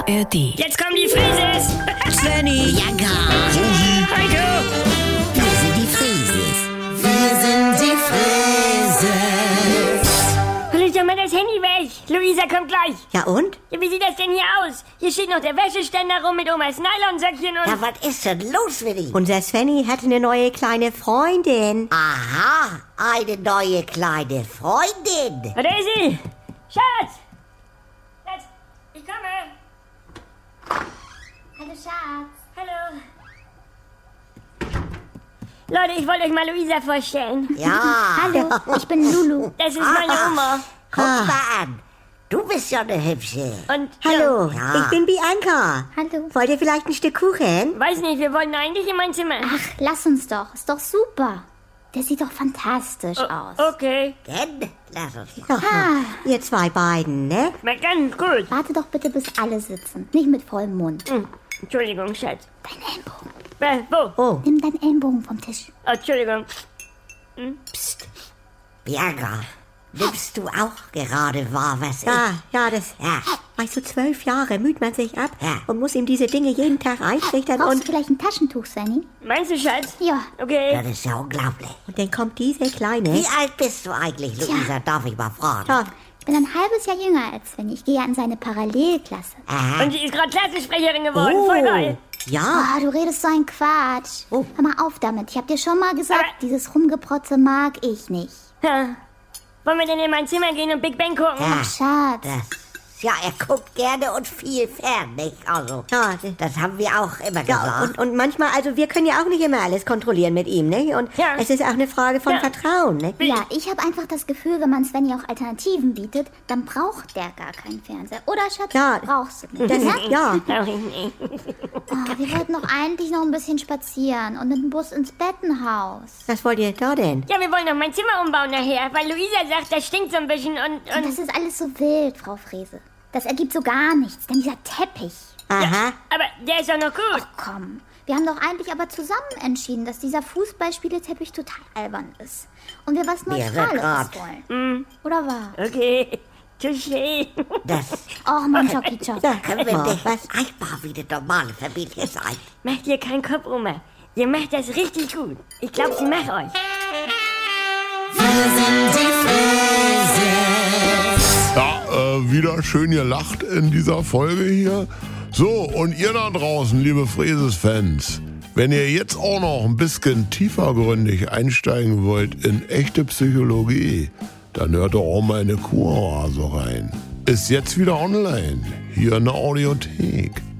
ARD. Jetzt kommen die Frises! Svenny, Ja, gar. Heiko! Wir sind die Frieses. Wir sind die Frieses. Leg doch mal das Handy weg! Luisa kommt gleich! ja und? Ja, wie sieht das denn hier aus? Hier steht noch der Wäscheständer rum mit Omas Nylonsöckchen und... Ja, was ist denn los mit ihm? Unser Svenny hat eine neue kleine Freundin. Aha, eine neue kleine Freundin. Da ist sie! Schatz! Schatz, ich komme! Hallo Schatz. Hallo! Leute, ich wollte euch mal Luisa vorstellen. Ja, Hallo, ich bin Lulu. Das ist meine Oma. guck mal an. Du bist ja eine Hübsche. Und Hallo, Ja. ich bin Bianca. Hallo. Wollt ihr vielleicht ein Stück Kuchen? Weiß nicht, wir wollten eigentlich in mein Zimmer. Ach, lass uns doch. Ist doch super. Der sieht doch fantastisch aus. Okay, Denn, lass uns mal. Ja, ihr zwei beiden, ne? schmeckt ganz gut. Warte doch bitte, bis alle sitzen. Nicht mit vollem Mund. Entschuldigung, Schatz. Dein Ellenbogen. Wo? Oh, Nimm deinen Ellenbogen vom Tisch. Oh, Entschuldigung. Bianca, nimmst du auch gerade wahr, was ja, das... Ja. Weißt du, 12 Jahre müht man sich ab Ja. und muss ihm diese Dinge jeden Tag eintrichtern Brauchst du und vielleicht ein Taschentuch, Svenny? Meinst du, Schatz? Ja. Okay. Das ist ja unglaublich. dann kommt diese Kleine... Wie alt bist du eigentlich, Luisa? Darf ich mal fragen? Ja, Ich bin ein halbes Jahr jünger als Svenny. Ich gehe ja in seine Parallelklasse. Aha. Und sie ist gerade Klassensprecherin geworden. Voll geil. ja, Oh, du redest so ein Quatsch. Oh. Hör mal auf damit. Ich hab dir schon mal gesagt, Aber- dieses Rumgeprotze mag ich nicht. Ha. Wollen wir denn in mein Zimmer gehen und Big Bang gucken? Ja. Schatz. Ja, er guckt gerne und viel fern, nicht? Also, ja, das haben wir auch immer ja gesagt. und manchmal, also wir können ja auch nicht immer alles kontrollieren mit ihm, ne? Und Ja. es ist auch eine Frage von Ja. Vertrauen, ne? Ja, ich habe einfach das Gefühl, wenn man Svenny auch Alternativen bietet, dann braucht der gar keinen Fernseher. Oder, Schatz? Ja. Brauchst du nicht. Das, Ja? ja, Brauch ich nicht. Oh, wir wollten doch eigentlich noch ein bisschen spazieren und mit dem Bus ins Bettenhaus. was wollt ihr da denn? Ja, wir wollen noch mein Zimmer umbauen nachher, weil Luisa sagt, das stinkt so ein bisschen Und und... das ist alles so wild, Frau Frese. Das ergibt so gar nichts, denn dieser Teppich. Aha, Aber der ist doch noch gut. Komm, wir haben doch eigentlich aber zusammen entschieden, dass dieser Fußballspieleteppich total albern ist. Und wir was Wir sind Neutrales grad. wollen. Oder wahr? Okay. Touché. Das Och, mein Schoki-Chock. können wir Oh, nicht was? einfach wie eine normale Familie sein. Macht dir keinen Kopf, Oma. Ihr macht das richtig gut. Ich glaube, sie macht euch. Ja, wieder schön gelacht in dieser Folge hier. So, und ihr da draußen, liebe Freses-Fans, wenn ihr jetzt auch noch ein bisschen tiefergründig einsteigen wollt in echte Psychologie, dann hört doch auch mal in eine Kuroase rein. Ist jetzt wieder online, hier in der Audiothek.